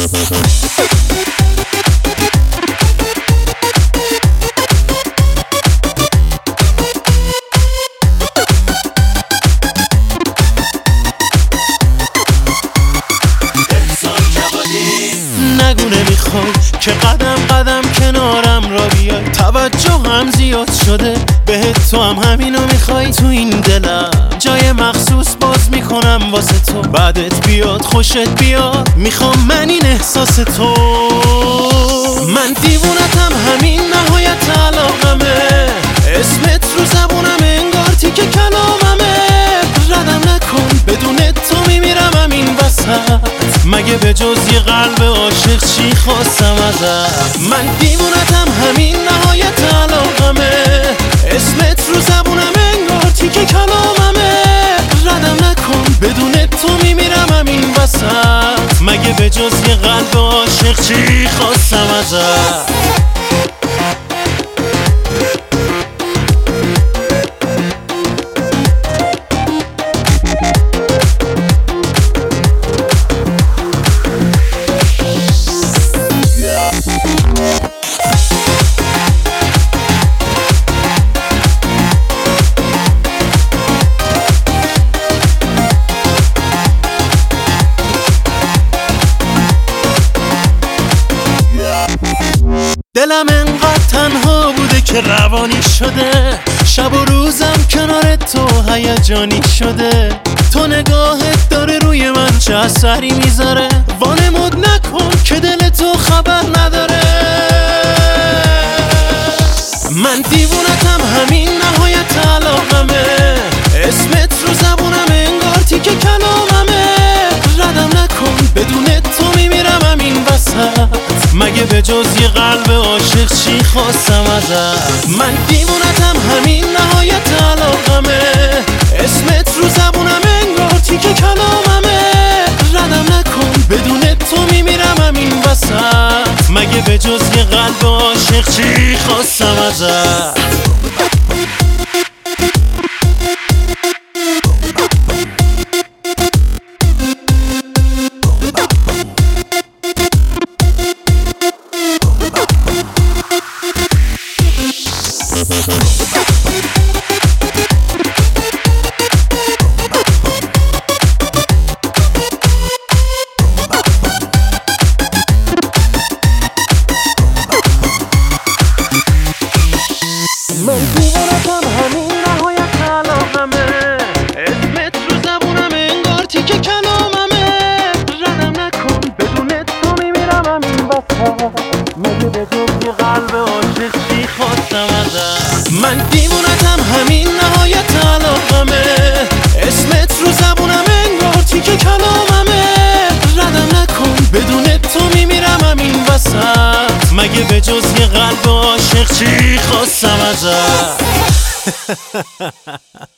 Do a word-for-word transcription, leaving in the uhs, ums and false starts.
نگو نمیخوای که قدم قدم کنارم را بیای، توجه هم زیاد شده بهت، تو هم همینو میخوای. تو این دلم جای مخصوص باز میکنم واسه تو، بعدت بیاد خوشت بیاد، میخوام من این احساس تو. من دیوونتم همین نهایت علاقمه، اسمت رو زبونم انگار تیکه کلاممه. ردم نکن بدون تو میمیرم همین وسط، مگه به جز یه قلب عاشق چی خواستم ازت. من دیوونتم همین نهایت علاقمه، اسمت رو زبونم انگار تیکه کلاممه. ردم نکن بدون تو میمیرم همین وسط، مگه به جز یه قلب عاشق چی خواستم ازت. دلم انقدر تنها بوده که روانی شده، شب و روزم کنار تو هیجانی شده. تو نگاهت داره روی من چه اثری میذاره، وانمود نکن که دل تو خبر نداره. من دیوونتم همین نهایت علاقمه، اسمت رو زبونم انگار تیکه کلاممه. ردم نکن بدون تو میمیرم همین وسط، مگه به جز یه قلب عاشق چی خواستم ازت. من دیوونتم همین نهایت علاقمه، اسمت رو زبونم انگار تیکه کلاممه. ردم نکن بدون تو میمیرم همین وسط، مگه به جز یه قلب عاشق چی خواستم ازت. من دیوونتم همین نهایت علاقمه، اسمت رو زبونم انگار تیکه کلاممه. ردم نکن بدون تو میمیرم همین وسط، مگه به جز یه قلب عاشق چی خواستم ازت. من دیوونتم همین نهایت علاقمه، اسمت رو زبونم انگار تیکه کلاممه. ردم نکن بدون تو میمیرم همین وسط، مگه به جز یه قلب عاشق چی خواستم ازت.